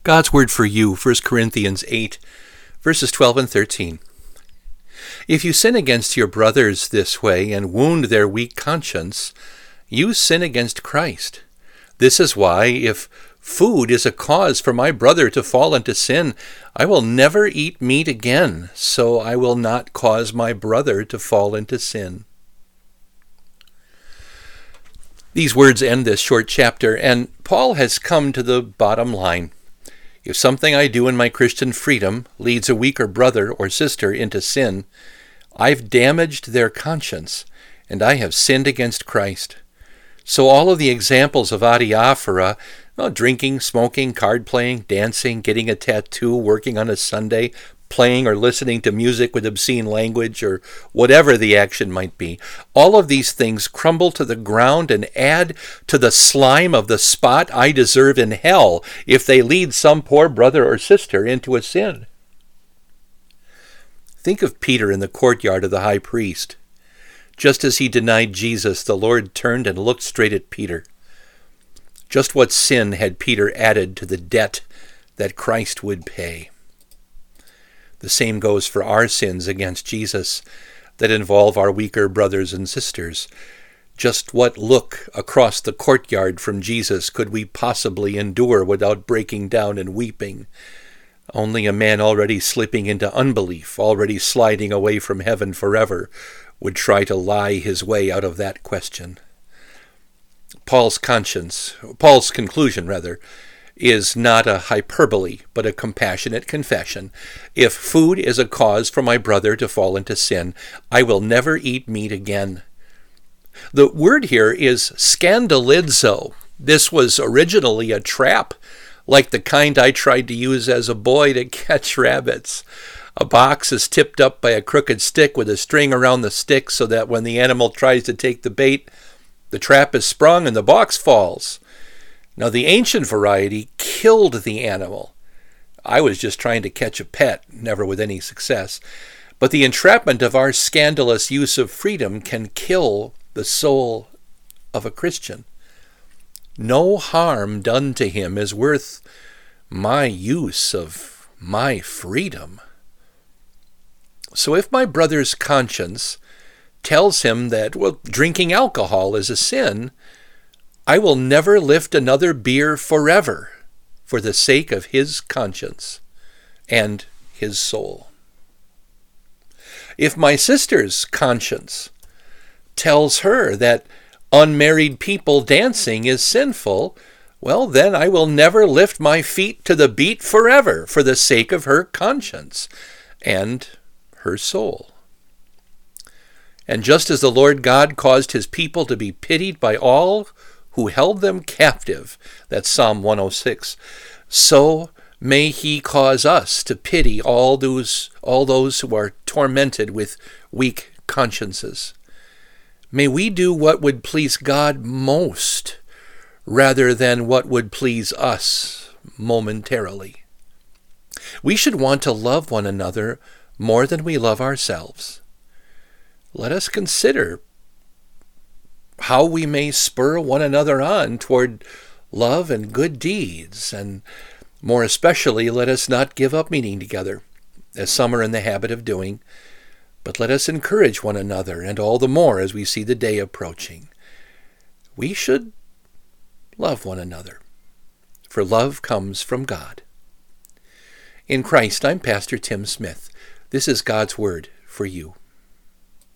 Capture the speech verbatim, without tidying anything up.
God's word for you, First Corinthians eight, verses twelve and thirteen. If you sin against your brothers this way and wound their weak conscience, you sin against Christ. This is why, if food is a cause for my brother to fall into sin, I will never eat meat again, so I will not cause my brother to fall into sin. These words end this short chapter, and Paul has come to the bottom line. If something I do in my Christian freedom leads a weaker brother or sister into sin, I've damaged their conscience, and I have sinned against Christ. So all of the examples of adiaphora, well, drinking, smoking, card playing, dancing, getting a tattoo, working on a Sunday, playing or listening to music with obscene language, or whatever the action might be, all of these things crumble to the ground and add to the slime of the spot I deserve in hell if they lead some poor brother or sister into a sin. Think of Peter in the courtyard of the high priest. Just as he denied Jesus, the Lord turned and looked straight at Peter. Just what sin had Peter added to the debt that Christ would pay? The same goes for our sins against Jesus that involve our weaker brothers and sisters. Just what look across the courtyard from Jesus could we possibly endure without breaking down and weeping? Only a man already slipping into unbelief, already sliding away from heaven forever, would try to lie his way out of that question. Paul's conscience, Paul's conclusion rather, is not a hyperbole, but a compassionate confession. If food is a cause for my brother to fall into sin, I will never eat meat again. The word here is scandalizo. This was originally a trap, like the kind I tried to use as a boy to catch rabbits. A box is tipped up by a crooked stick with a string around the stick so that when the animal tries to take the bait, the trap is sprung and the box falls. Now, the ancient variety killed the animal. I was just trying to catch a pet, never with any success. But the entrapment of our scandalous use of freedom can kill the soul of a Christian. No harm done to him is worth my use of my freedom. So if my brother's conscience tells him that, well, drinking alcohol is a sin, I will never lift another beer forever for the sake of his conscience and his soul. If my sister's conscience tells her that unmarried people dancing is sinful, well, then I will never lift my feet to the beat forever for the sake of her conscience and her soul. And just as the Lord God caused his people to be pitied by all who held them captive, that's Psalm one oh six, so may he cause us to pity all those, all those who are tormented with weak consciences. May we do what would please God most, rather than what would please us momentarily. We should want to love one another more than we love ourselves. Let us consider how we may spur one another on toward love and good deeds, and more especially, let us not give up meeting together, as some are in the habit of doing, but let us encourage one another, and all the more as we see the day approaching. We should love one another, for love comes from God. In Christ, I'm Pastor Tim Smith. This is God's Word for you.